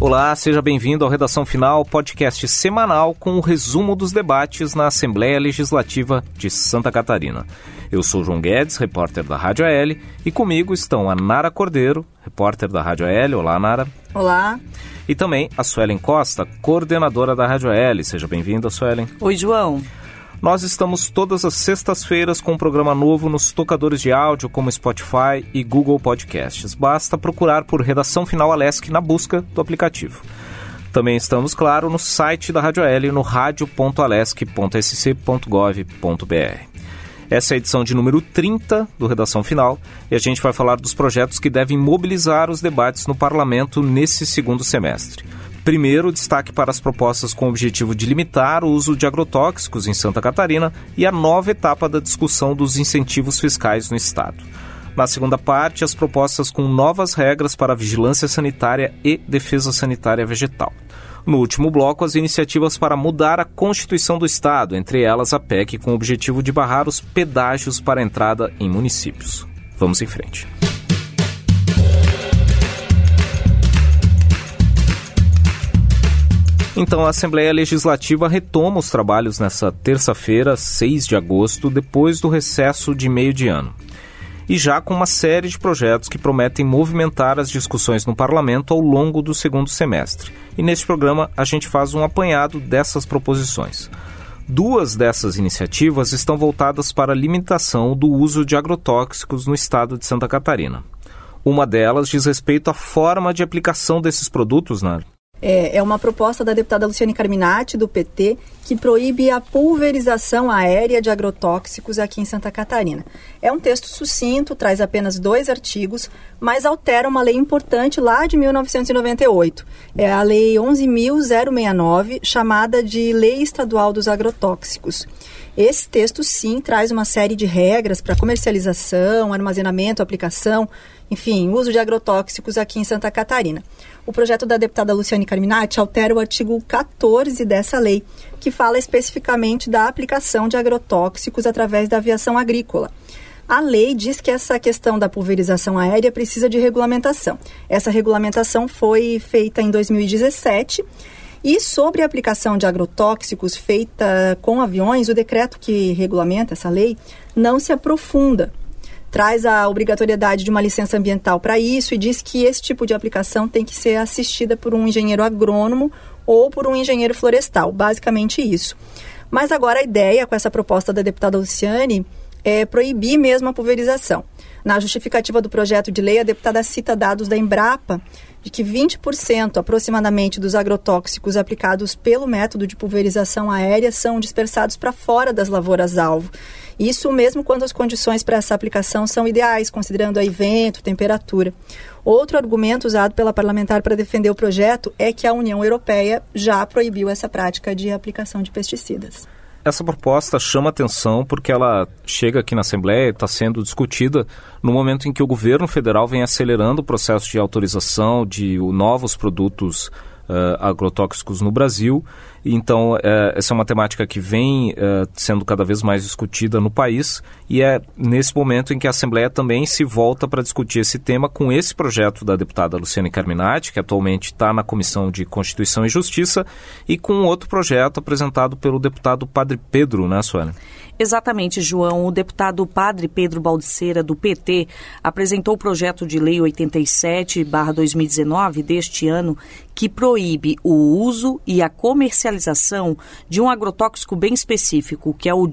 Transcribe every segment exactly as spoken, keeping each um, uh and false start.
Olá, seja bem-vindo ao Redação Final, podcast semanal com o resumo dos debates na Assembleia Legislativa de Santa Catarina. Eu sou João Guedes, repórter da Rádio A L, e comigo estão a Nara Cordeiro, repórter da Rádio A L. Olá, Nara. Olá. E também a Suelen Costa, coordenadora da Rádio A L. Seja bem-vinda, Suelen. Oi, João. Nós estamos todas as sextas-feiras com um programa novo nos tocadores de áudio como Spotify e Google Podcasts. Basta procurar por Redação Final Alesc na busca do aplicativo. Também estamos, claro, no site da Rádio A L, no radio ponto alesc ponto s c ponto gov ponto b r. Essa é a edição de número trinta do Redação Final e a gente vai falar dos projetos que devem mobilizar os debates no Parlamento nesse segundo semestre. Primeiro, destaque para as propostas com o objetivo de limitar o uso de agrotóxicos em Santa Catarina e a nova etapa da discussão dos incentivos fiscais no Estado. Na segunda parte, as propostas com novas regras para a vigilância sanitária e defesa sanitária vegetal. No último bloco, as iniciativas para mudar a Constituição do Estado, entre elas a P E C com o objetivo de barrar os pedágios para entrada em municípios. Vamos em frente. Então, a Assembleia Legislativa retoma os trabalhos nesta terça-feira, seis de agosto, depois do recesso de meio de ano. E já com uma série de projetos que prometem movimentar as discussões no Parlamento ao longo do segundo semestre. E neste programa a gente faz um apanhado dessas proposições. Duas dessas iniciativas estão voltadas para a limitação do uso de agrotóxicos no estado de Santa Catarina. Uma delas diz respeito à forma de aplicação desses produtos, Nara. É, é uma proposta da deputada Luciane Carminati, do P T, que proíbe a pulverização aérea de agrotóxicos aqui em Santa Catarina. É um texto sucinto, traz apenas dois artigos, mas altera uma lei importante lá de mil novecentos e noventa e oito. É a Lei onze mil sessenta e nove, chamada de Lei Estadual dos Agrotóxicos. Esse texto, sim, traz uma série de regras para comercialização, armazenamento, aplicação, enfim, uso de agrotóxicos aqui em Santa Catarina. O projeto da deputada Luciane Carminati altera o artigo quatorze dessa lei, que fala especificamente da aplicação de agrotóxicos através da aviação agrícola. A lei diz que essa questão da pulverização aérea precisa de regulamentação. Essa regulamentação foi feita em dois mil e dezessete. E sobre a aplicação de agrotóxicos feita com aviões, o decreto que regulamenta essa lei não se aprofunda. Traz a obrigatoriedade de uma licença ambiental para isso e diz que esse tipo de aplicação tem que ser assistida por um engenheiro agrônomo ou por um engenheiro florestal, basicamente isso. Mas agora a ideia com essa proposta da deputada Luciane é proibir mesmo a pulverização. Na justificativa do projeto de lei, a deputada cita dados da Embrapa de que vinte por cento aproximadamente dos agrotóxicos aplicados pelo método de pulverização aérea são dispersados para fora das lavouras-alvo. Isso mesmo quando as condições para essa aplicação são ideais, considerando aí vento, temperatura. Outro argumento usado pela parlamentar para defender o projeto é que a União Europeia já proibiu essa prática de aplicação de pesticidas. Essa proposta chama atenção porque ela chega aqui na Assembleia e está sendo discutida no momento em que o governo federal vem acelerando o processo de autorização de novos produtos uh, agrotóxicos no Brasil. Então, uh, essa é uma temática que vem uh, sendo cada vez mais discutida no país e é nesse momento em que a Assembleia também se volta para discutir esse tema com esse projeto da deputada Luciane Carminati, que atualmente está na Comissão de Constituição e Justiça, e com outro projeto apresentado pelo deputado Padre Pedro, né, Sueli? Exatamente, João. O deputado Padre Pedro Baldiceira, do P T, apresentou o projeto de lei oitenta e sete barra dois mil e dezenove deste ano, que proíbe o uso e a comercialização de um agrotóxico bem específico, que é o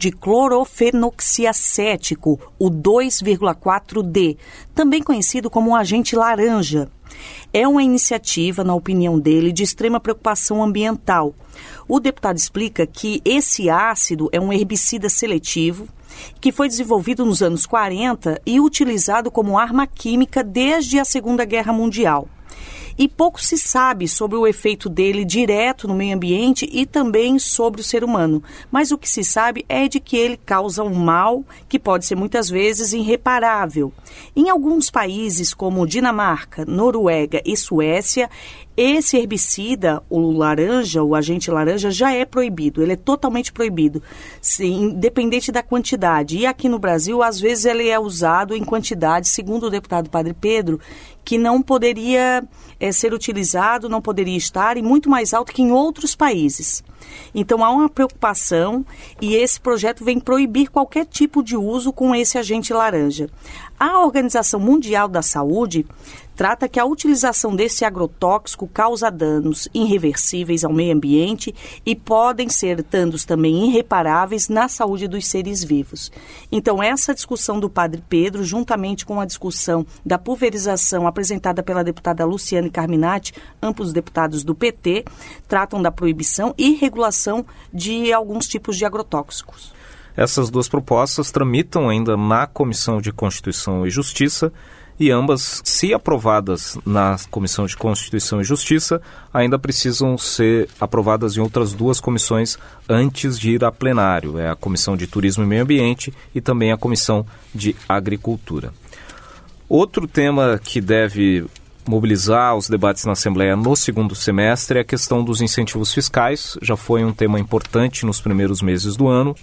diclorofenoxiacético, o dois vírgula quatro D, também conhecido como um agente laranja. É uma iniciativa, na opinião dele, de extrema preocupação ambiental. O deputado explica que esse ácido é um herbicida seletivo que foi desenvolvido nos anos quarenta e utilizado como arma química desde a Segunda Guerra Mundial. E pouco se sabe sobre o efeito dele direto no meio ambiente e também sobre o ser humano. Mas o que se sabe é de que ele causa um mal que pode ser muitas vezes irreparável. Em alguns países como Dinamarca, Noruega e Suécia, Esse herbicida, o laranja, o agente laranja, já é proibido, ele é totalmente proibido, sim, independente da quantidade. E aqui no Brasil, às vezes, ele é usado em quantidade, segundo o deputado Padre Pedro, que não poderia é, ser utilizado, não poderia estar, e muito mais alto que em outros países. Então, há uma preocupação e esse projeto vem proibir qualquer tipo de uso com esse agente laranja. A Organização Mundial da Saúde trata que a utilização desse agrotóxico causa danos irreversíveis ao meio ambiente e podem ser danos também irreparáveis na saúde dos seres vivos. Então, essa discussão do Padre Pedro, juntamente com a discussão da pulverização apresentada pela deputada Luciane Carminati, ambos deputados do P T, tratam da proibição e regulação de alguns tipos de agrotóxicos. Essas duas propostas tramitam ainda na Comissão de Constituição e Justiça e ambas, se aprovadas na Comissão de Constituição e Justiça, ainda precisam ser aprovadas em outras duas comissões antes de ir a plenário. É a Comissão de Turismo e Meio Ambiente e também a Comissão de Agricultura. Outro tema que deve mobilizar os debates na Assembleia no segundo semestre é a questão dos incentivos fiscais. Já foi um tema importante nos primeiros meses do ano,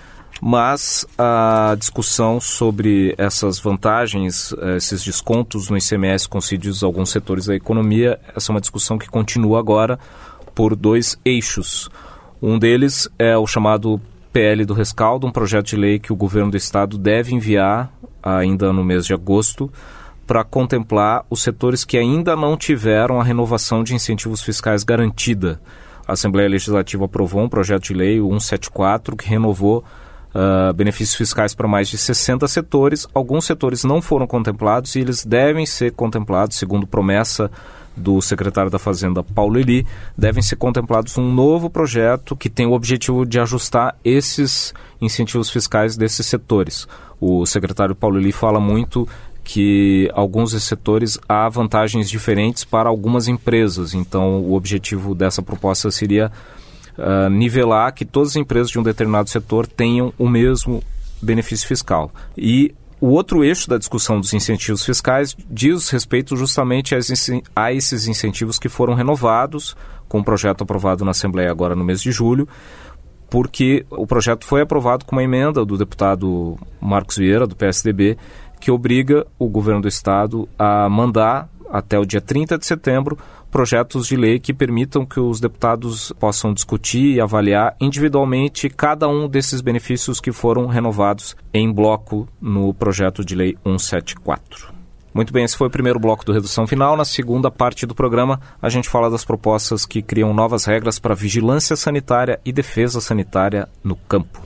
mas a discussão sobre essas vantagens, esses descontos no I C M S concedidos a alguns setores da economia, essa é uma discussão que continua agora por dois eixos. Um deles é o chamado P L do Rescaldo, um projeto de lei que o governo do estado deve enviar ainda no mês de agosto para contemplar os setores que ainda não tiveram a renovação de incentivos fiscais garantida. A Assembleia Legislativa aprovou um projeto de lei, o cento e setenta e quatro, que renovou Uh, benefícios fiscais para mais de sessenta setores. Alguns setores não foram contemplados e eles devem ser contemplados, segundo promessa do secretário da Fazenda, Paulo Eli, devem ser contemplados um novo projeto que tem o objetivo de ajustar esses incentivos fiscais desses setores. O secretário Paulo Eli fala muito que alguns desses setores há vantagens diferentes para algumas empresas, então o objetivo dessa proposta seria Uh, nivelar que todas as empresas de um determinado setor tenham o mesmo benefício fiscal. E o outro eixo da discussão dos incentivos fiscais diz respeito justamente a esses, a esses incentivos que foram renovados com o projeto aprovado na Assembleia agora no mês de julho, porque o projeto foi aprovado com uma emenda do deputado Marcos Vieira, do P S D B, que obriga o governo do estado a mandar até o dia trinta de setembro projetos de lei que permitam que os deputados possam discutir e avaliar individualmente cada um desses benefícios que foram renovados em bloco no projeto de lei cento e setenta e quatro. Muito bem, esse foi o primeiro bloco do Redução Final. Na segunda parte do programa, a gente fala das propostas que criam novas regras para vigilância sanitária e defesa sanitária no campo.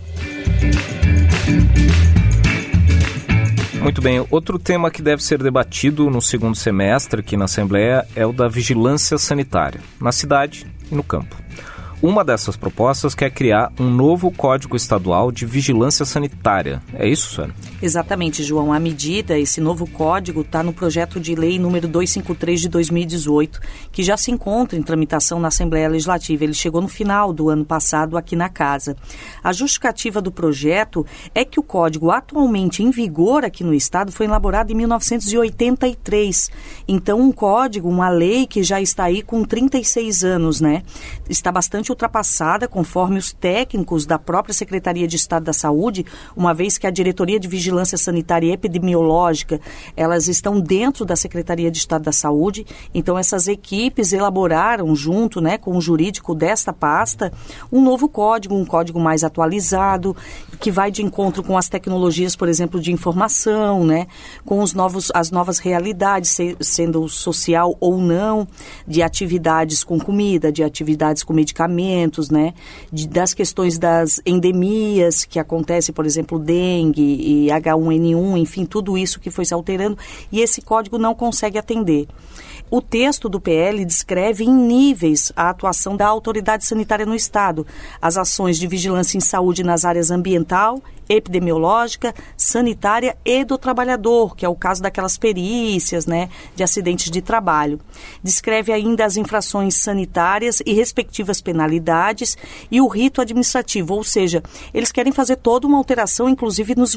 Muito bem, outro tema que deve ser debatido no segundo semestre aqui na Assembleia é o da vigilância sanitária, na cidade e no campo. Uma dessas propostas quer criar um novo Código Estadual de Vigilância Sanitária. É isso, Sônia? Exatamente, João. A medida, esse novo código, está no projeto de lei número duzentos e cinquenta e três de dois mil e dezoito, que já se encontra em tramitação na Assembleia Legislativa. Ele chegou no final do ano passado aqui na Casa. A justificativa do projeto é que o código atualmente em vigor aqui no Estado foi elaborado em mil novecentos e oitenta e três. Então, um código, uma lei que já está aí com trinta e seis anos, né? Está bastante ultrapassada, conforme os técnicos da própria Secretaria de Estado da Saúde, uma vez que a Diretoria de Vigilância Sanitária e Epidemiológica, elas estão dentro da Secretaria de Estado da Saúde, então essas equipes elaboraram, junto, né, com o jurídico desta pasta, um novo código, um código mais atualizado, que vai de encontro com as tecnologias, por exemplo, de informação, né, com os novos, as novas realidades, se, sendo social ou não, de atividades com comida, de atividades com medicamentos, né, de, das questões das endemias que acontece, por exemplo, dengue e H um N um, enfim, tudo isso que foi se alterando e esse código não consegue atender. O texto do P L descreve em níveis a atuação da autoridade sanitária no Estado, as ações de vigilância em saúde nas áreas ambiental, epidemiológica, sanitária e do trabalhador, que é o caso daquelas perícias, né, de acidentes de trabalho. Descreve ainda as infrações sanitárias e respectivas penalidades e o rito administrativo, ou seja, eles querem fazer toda uma alteração, inclusive nos valores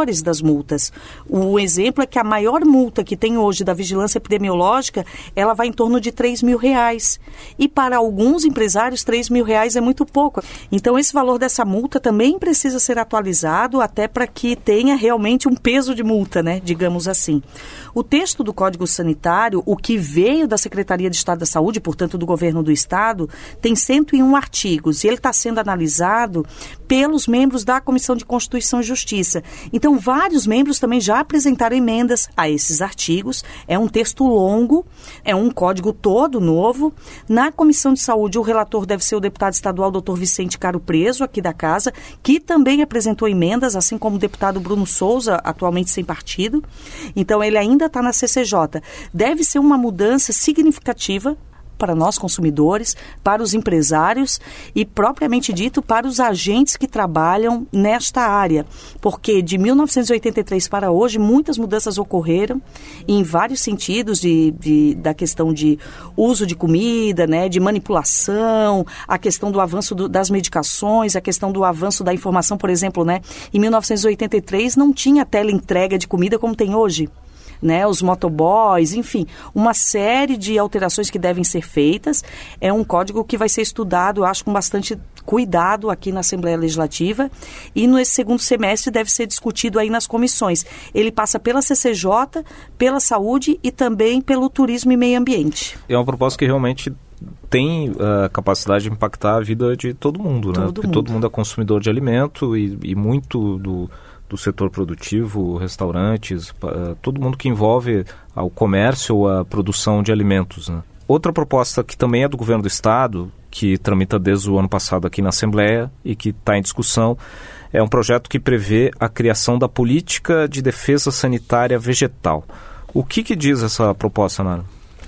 menores das multas. O exemplo é que a maior multa que tem hoje da vigilância epidemiológica, ela vai em torno de três mil reais. E para alguns empresários, três mil reais é muito pouco. Então, esse valor dessa multa também precisa ser atualizado até para que tenha realmente um peso de multa, né? Digamos assim. O texto do Código Sanitário, o que veio da Secretaria de Estado da Saúde, portanto do Governo do Estado, tem cento e um artigos e ele está sendo analisado pelos membros da Comissão de Constituição e Justiça. Então, vários membros também já apresentaram emendas a esses artigos. É um texto longo, é um código todo novo. Na Comissão de Saúde, o relator deve ser o deputado estadual doutor Vicente Caro Preso, aqui da Casa, que também apresentou emendas, assim como o deputado Bruno Souza, atualmente sem partido. Então, ele ainda está na C C J. Deve ser uma mudança significativa para nós consumidores, para os empresários e, propriamente dito, para os agentes que trabalham nesta área. Porque de mil novecentos e oitenta e três para hoje, muitas mudanças ocorreram em vários sentidos, de, de, da questão de uso de comida, né, de manipulação, a questão do avanço do, das medicações, a questão do avanço da informação, por exemplo, né, em mil novecentos e oitenta e três não tinha teleentrega de comida como tem hoje. Né, os motoboys, enfim, uma série de alterações que devem ser feitas. É um código que vai ser estudado, acho, com bastante cuidado aqui na Assembleia Legislativa e no segundo semestre deve ser discutido aí nas comissões. Ele passa pela C C J, pela saúde e também pelo turismo e meio ambiente. É uma proposta que realmente tem a uh, capacidade de impactar a vida de todo mundo, todo né? Porque mundo. todo mundo é consumidor de alimento e, e muito do... do setor produtivo, restaurantes, todo mundo que envolve o comércio ou a produção de alimentos, né? Outra proposta que também é do governo do estado, que tramita desde o ano passado aqui na Assembleia e que está em discussão, é um projeto que prevê a criação da política de defesa sanitária vegetal. O que, que diz essa proposta, Nara?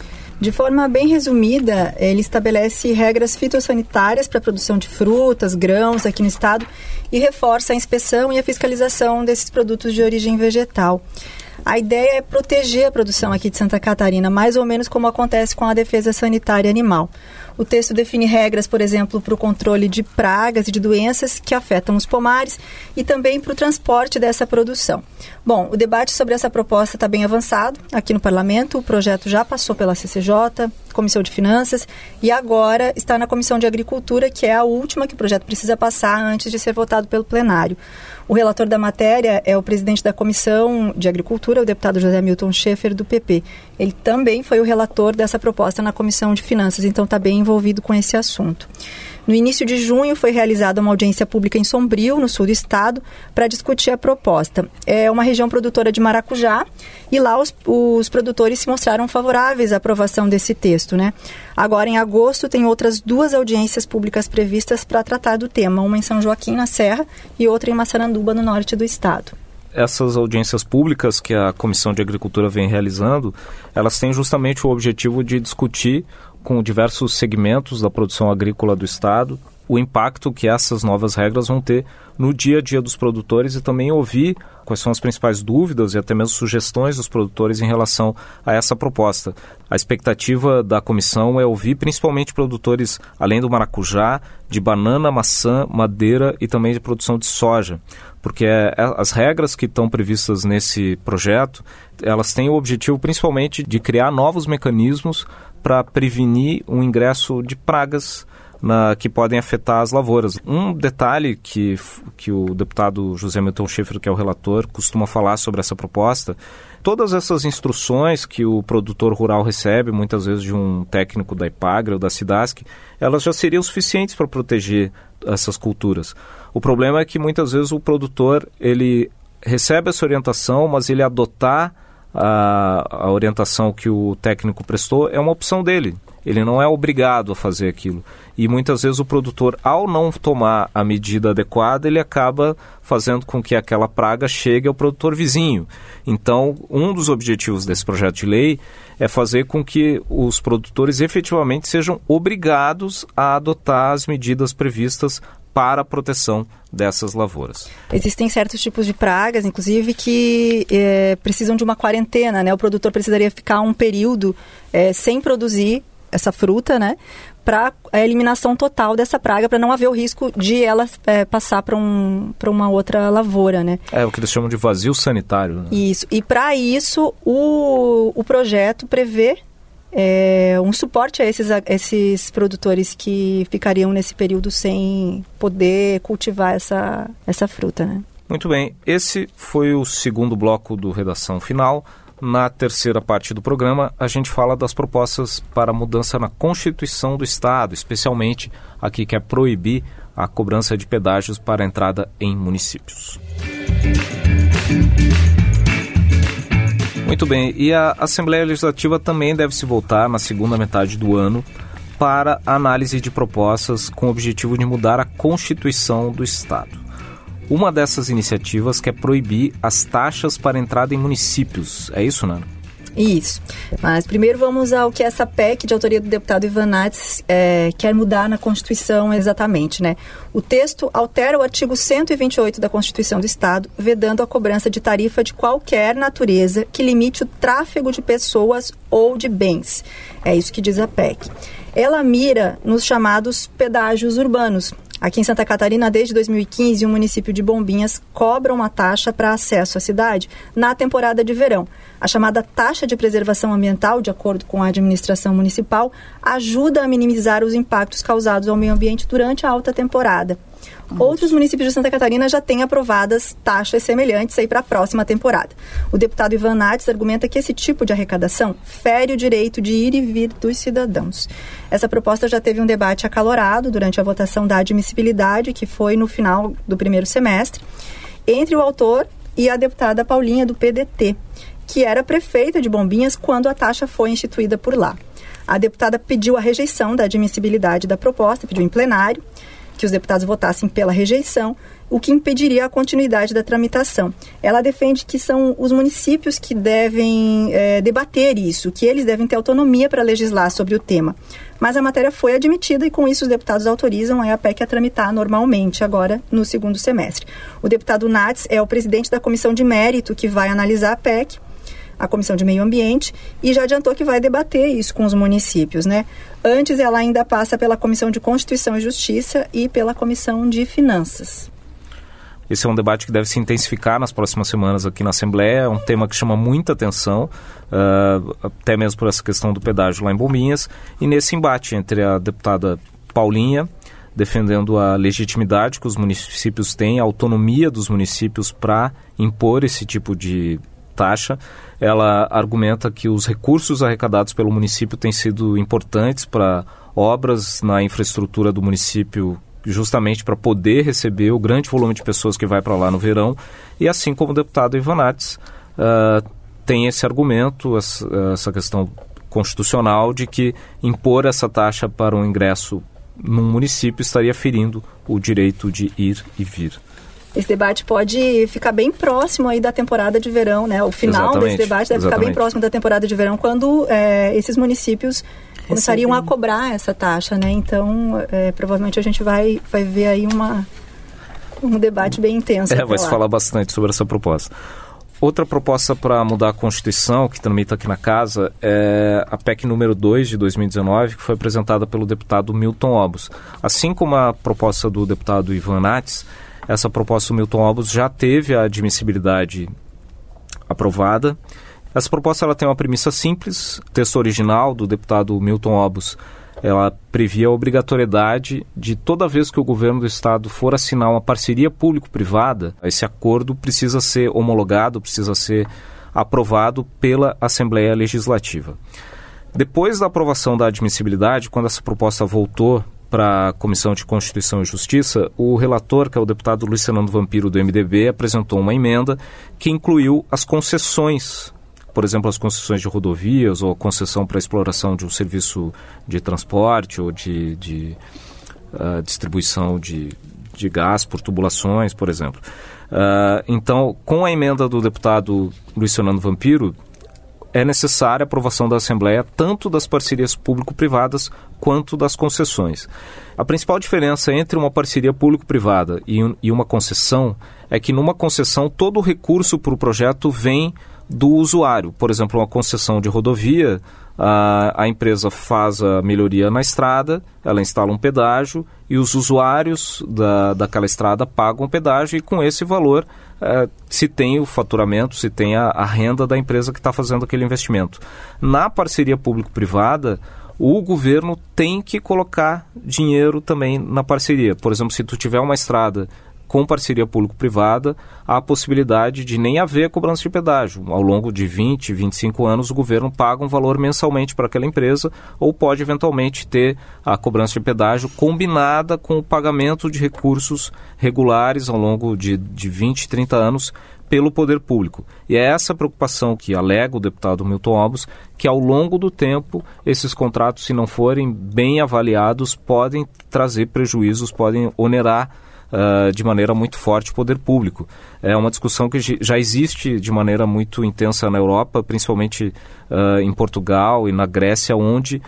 De forma bem resumida, ele estabelece regras fitossanitárias para a produção de frutas, grãos aqui no estado e reforça a inspeção e a fiscalização desses produtos de origem vegetal. A ideia é proteger a produção aqui de Santa Catarina, mais ou menos como acontece com a defesa sanitária animal. O texto define regras, por exemplo, para o controle de pragas e de doenças que afetam os pomares e também para o transporte dessa produção. Bom, o debate sobre essa proposta está bem avançado aqui no Parlamento. O projeto já passou pela C C J, Comissão de Finanças e agora está na Comissão de Agricultura, que é a última que o projeto precisa passar antes de ser votado pelo plenário. O relator da matéria é o presidente da Comissão de Agricultura, o deputado José Milton Schaefer, do P P. Ele também foi o relator dessa proposta na Comissão de Finanças, então está bem envolvido com esse assunto. No início de junho foi realizada uma audiência pública em Sombrio, no sul do estado, para discutir a proposta. É uma região produtora de maracujá e lá os, os produtores se mostraram favoráveis à aprovação desse texto, né? Agora, em agosto, tem outras duas audiências públicas previstas para tratar do tema, uma em São Joaquim, na Serra, e outra em Massaranduba, no norte do estado. Essas audiências públicas que a Comissão de Agricultura vem realizando, elas têm justamente o objetivo de discutir com diversos segmentos da produção agrícola do estado o impacto que essas novas regras vão ter no dia a dia dos produtores e também ouvir quais são as principais dúvidas e até mesmo sugestões dos produtores em relação a essa proposta. A expectativa da comissão é ouvir principalmente produtores, além do maracujá, de banana, maçã, madeira e também de produção de soja, porque é, as regras que estão previstas nesse projeto, elas têm o objetivo principalmente de criar novos mecanismos para prevenir o ingresso de pragas Na, que podem afetar as lavouras. Um detalhe que, que o deputado José Milton Schaefer, que é o relator, costuma falar sobre essa proposta, todas essas instruções que o produtor rural recebe, muitas vezes de um técnico da Ipagre ou da Cidasc, elas já seriam suficientes para proteger essas culturas. O problema é que muitas vezes o produtor ele recebe essa orientação, mas ele adotar a, a orientação que o técnico prestou é uma opção dele. Ele não é obrigado a fazer aquilo. E muitas vezes o produtor, ao não tomar a medida adequada, ele acaba fazendo com que aquela praga chegue ao produtor vizinho. Então, um dos objetivos desse projeto de lei é fazer com que os produtores efetivamente sejam obrigados a adotar as medidas previstas para a proteção dessas lavouras. Existem certos tipos de pragas, inclusive, que é, precisam de uma quarentena, né? O produtor precisaria ficar um período é, sem produzir essa fruta, né, para a eliminação total dessa praga, para não haver o risco de ela é, passar para um, para uma outra lavoura, né? É o que eles chamam de vazio sanitário, né? Isso. E para isso, o, o projeto prevê é, um suporte a esses, a esses produtores que ficariam nesse período sem poder cultivar essa, essa fruta, né? Muito bem. Esse foi o segundo bloco do Redação Final. Na terceira parte do programa, a gente fala das propostas para mudança na Constituição do Estado, especialmente a que quer proibir a cobrança de pedágios para a entrada em municípios. Muito bem, e a Assembleia Legislativa também deve se voltar na segunda metade do ano para a análise de propostas com o objetivo de mudar a Constituição do Estado. Uma dessas iniciativas quer proibir as taxas para entrada em municípios. É isso, Nana? Isso. Mas primeiro vamos ao que essa P E C de autoria do deputado Ivan Nats é, quer mudar na Constituição exatamente, né? O texto altera o artigo cento e vinte e oito da Constituição do Estado, vedando a cobrança de tarifa de qualquer natureza que limite o tráfego de pessoas ou de bens. É isso que diz a P E C. Ela mira nos chamados pedágios urbanos. Aqui em Santa Catarina, desde dois mil e quinze, o município de Bombinhas cobra uma taxa para acesso à cidade na temporada de verão. A chamada taxa de preservação ambiental, de acordo com a administração municipal, ajuda a minimizar os impactos causados ao meio ambiente durante a alta temporada. Outros municípios de Santa Catarina já têm aprovadas taxas semelhantes aí para a próxima temporada. O deputado Ivan Nats argumenta que esse tipo de arrecadação fere o direito de ir e vir dos cidadãos. Essa proposta já teve um debate acalorado durante a votação da admissibilidade, que foi no final do primeiro semestre, entre o autor e a deputada Paulinha, do P D T, que era prefeita de Bombinhas quando a taxa foi instituída por lá. A deputada pediu a rejeição da admissibilidade da proposta, pediu em plenário que os deputados votassem pela rejeição, o que impediria a continuidade da tramitação. Ela defende que são os municípios que devem é, debater isso, que eles devem ter autonomia para legislar sobre o tema. Mas a matéria foi admitida e com isso os deputados autorizam a P E C a tramitar normalmente agora no segundo semestre. O deputado Nats é o presidente da Comissão de Mérito que vai analisar a P E C, a Comissão de Meio Ambiente, e já adiantou que vai debater isso com os municípios, né? Antes, ela ainda passa pela Comissão de Constituição e Justiça e pela Comissão de Finanças. Esse é um debate que deve se intensificar nas próximas semanas aqui na Assembleia. É um tema que chama muita atenção, uh, até mesmo por essa questão do pedágio lá em Bombinhas. E nesse embate entre a deputada Paulinha, defendendo a legitimidade que os municípios têm, a autonomia dos municípios para impor esse tipo de taxa, ela argumenta que os recursos arrecadados pelo município têm sido importantes para obras na infraestrutura do município, justamente para poder receber o grande volume de pessoas que vai para lá no verão. E assim como o deputado Ivan Nats uh, tem esse argumento, essa, essa questão constitucional de que impor essa taxa para o ingresso num município estaria ferindo o direito de ir e vir. Esse debate pode ficar bem próximo aí da temporada de verão, né? O final exatamente, desse debate deve exatamente. ficar bem próximo da temporada de verão, quando é, esses municípios começariam a cobrar essa taxa, né? Então, é, provavelmente a gente vai, vai ver aí uma, um debate bem intenso. É, vai se falar bastante sobre essa proposta. Outra proposta para mudar a Constituição, que tramita aqui na casa, é a P E C número dois de dois mil e dezenove, que foi apresentada pelo deputado Milton Obos. Assim como a proposta do deputado Ivan Nats, essa proposta do Milton Obos já teve a admissibilidade aprovada. Essa proposta ela tem uma premissa simples. O texto original do deputado Milton Obos, ela previa a obrigatoriedade de toda vez que o governo do estado for assinar uma parceria público-privada, esse acordo precisa ser homologado, precisa ser aprovado pela Assembleia Legislativa. Depois da aprovação da admissibilidade, quando essa proposta voltou para a Comissão de Constituição e Justiça, o relator, que é o deputado Luiz Fernando Vampiro, do M D B, apresentou uma emenda que incluiu as concessões, por exemplo, as concessões de rodovias ou a concessão para a exploração de um serviço de transporte ou de, de uh, distribuição de, de gás por tubulações, por exemplo. Uh, então, com a emenda do deputado Luiz Fernando Vampiro, é necessária a aprovação da Assembleia tanto das parcerias público-privadas quanto das concessões. A principal diferença entre uma parceria público-privada e, um, e uma concessão é que numa concessão todo o recurso para o projeto vem do usuário. Por exemplo, uma concessão de rodovia, a, a empresa faz a melhoria na estrada, ela instala um pedágio e os usuários da, daquela estrada pagam o pedágio e com esse valor é, se tem o faturamento, se tem a, a renda da empresa que está fazendo aquele investimento. Na parceria público-privada, o governo tem que colocar dinheiro também na parceria. Por exemplo, se tu tiver uma estrada com parceria público-privada, há a possibilidade de nem haver cobrança de pedágio. Ao longo de vinte, vinte e cinco anos, o governo paga um valor mensalmente para aquela empresa ou pode eventualmente ter a cobrança de pedágio combinada com o pagamento de recursos regulares ao longo de, de vinte, trinta anos pelo poder público. E é essa preocupação que alega o deputado Milton Obos, que ao longo do tempo esses contratos, se não forem bem avaliados, podem trazer prejuízos, podem onerar Uh, de maneira muito forte o poder público. É uma discussão que já existe de maneira muito intensa na Europa, principalmente uh, em Portugal e na Grécia, onde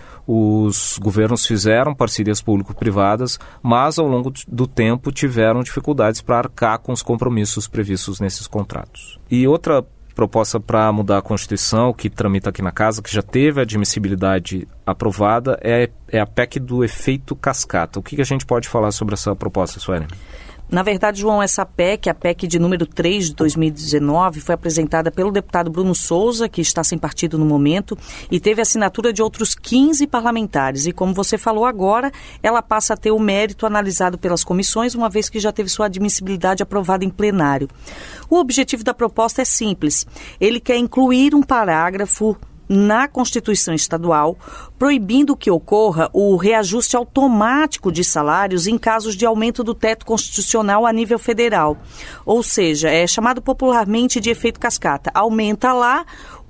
os governos fizeram parcerias público-privadas, mas ao longo do tempo tiveram dificuldades para arcar com os compromissos previstos nesses contratos. E outra proposta para mudar a Constituição, que tramita aqui na Casa, que já teve a admissibilidade aprovada, é, é a P E C do efeito cascata. O que, que a gente pode falar sobre essa proposta, Suelen? Na verdade, João, essa P E C, a P E C de número três de dois mil e dezenove, foi apresentada pelo deputado Bruno Souza, que está sem partido no momento, e teve assinatura de outros quinze parlamentares. E como você falou agora, ela passa a ter o mérito analisado pelas comissões, uma vez que já teve sua admissibilidade aprovada em plenário. O objetivo da proposta é simples. Ele quer incluir um parágrafo na Constituição Estadual, proibindo que ocorra o reajuste automático de salários em casos de aumento do teto constitucional a nível federal. Ou seja, é chamado popularmente de efeito cascata. Aumenta lá,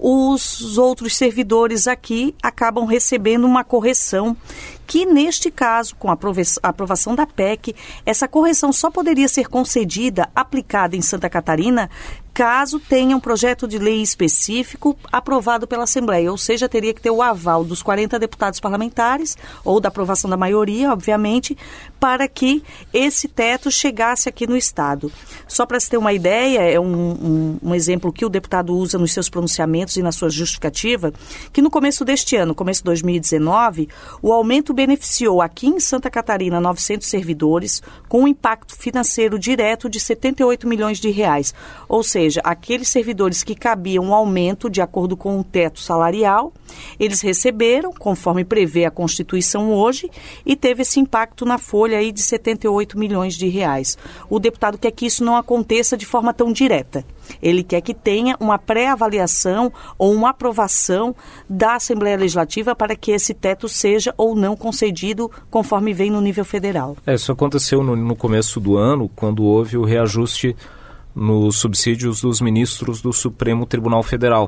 os outros servidores aqui acabam recebendo uma correção que, neste caso, com a aprovação da P E C, essa correção só poderia ser concedida, aplicada em Santa Catarina, caso tenha um projeto de lei específico aprovado pela Assembleia, ou seja, teria que ter o aval dos quarenta deputados parlamentares, ou da aprovação da maioria, obviamente, para que esse teto chegasse aqui no Estado. Só para se ter uma ideia, é um, um, um exemplo que o deputado usa nos seus pronunciamentos e na sua justificativa, que no começo deste ano, começo de dois mil e dezenove, o aumento beneficiou aqui em Santa Catarina novecentos servidores, com um impacto financeiro direto de setenta e oito milhões de reais, ou seja, Ou seja, aqueles servidores que cabiam um aumento de acordo com o teto salarial, eles receberam, conforme prevê a Constituição hoje, e teve esse impacto na folha aí de setenta e oito milhões de reais. O deputado quer que isso não aconteça de forma tão direta. Ele quer que tenha uma pré-avaliação ou uma aprovação da Assembleia Legislativa para que esse teto seja ou não concedido conforme vem no nível federal. É, isso aconteceu no, no começo do ano, quando houve o reajuste nos subsídios dos ministros do Supremo Tribunal Federal,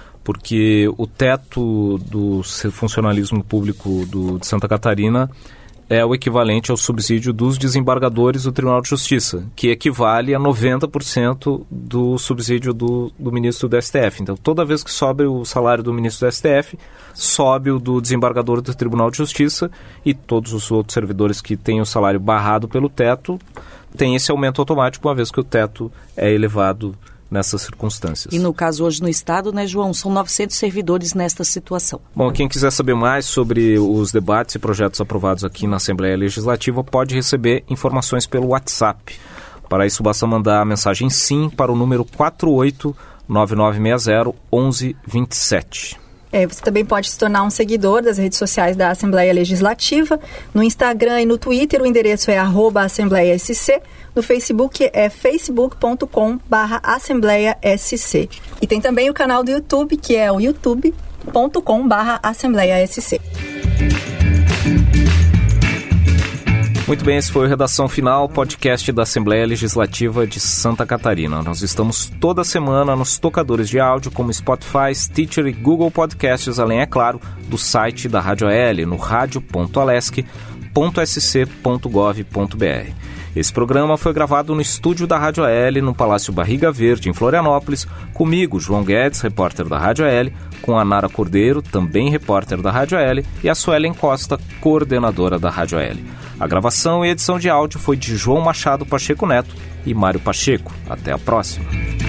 porque o teto do funcionalismo público do, de Santa Catarina é o equivalente ao subsídio dos desembargadores do Tribunal de Justiça, que equivale a noventa por cento do subsídio do, do ministro do S T F. Então, toda vez que sobe o salário do ministro do S T F, sobe o do desembargador do Tribunal de Justiça, e todos os outros servidores que têm o salário barrado pelo teto tem esse aumento automático, uma vez que o teto é elevado nessas circunstâncias. E no caso hoje no Estado, né, João, são novecentos servidores nesta situação. Bom, quem quiser saber mais sobre os debates e projetos aprovados aqui na Assembleia Legislativa pode receber informações pelo WhatsApp. Para isso, basta mandar a mensagem SIM para o número quatro oito nove nove seis zero um um dois sete. É, você também pode se tornar um seguidor das redes sociais da Assembleia Legislativa. No Instagram e no Twitter o endereço é arroba Assembleia S C. No Facebook é facebook ponto com barra Assembleia S C. E tem também o canal do YouTube, que é o youtube ponto com barra Assembleia S C. Muito bem, esse foi o Redação Final, podcast da Assembleia Legislativa de Santa Catarina. Nós estamos toda semana nos tocadores de áudio como Spotify, Stitcher e Google Podcasts, além, é claro, do site da Rádio A L, no radio ponto alesc ponto s c ponto gov ponto b r. Esse programa foi gravado no estúdio da Rádio A L, no Palácio Barriga Verde, em Florianópolis, comigo, João Guedes, repórter da Rádio A L, com a Nara Cordeiro, também repórter da Rádio A L, e a Suelen Costa, coordenadora da Rádio A L. A gravação e edição de áudio foi de João Machado Pacheco Neto e Mário Pacheco. Até a próxima.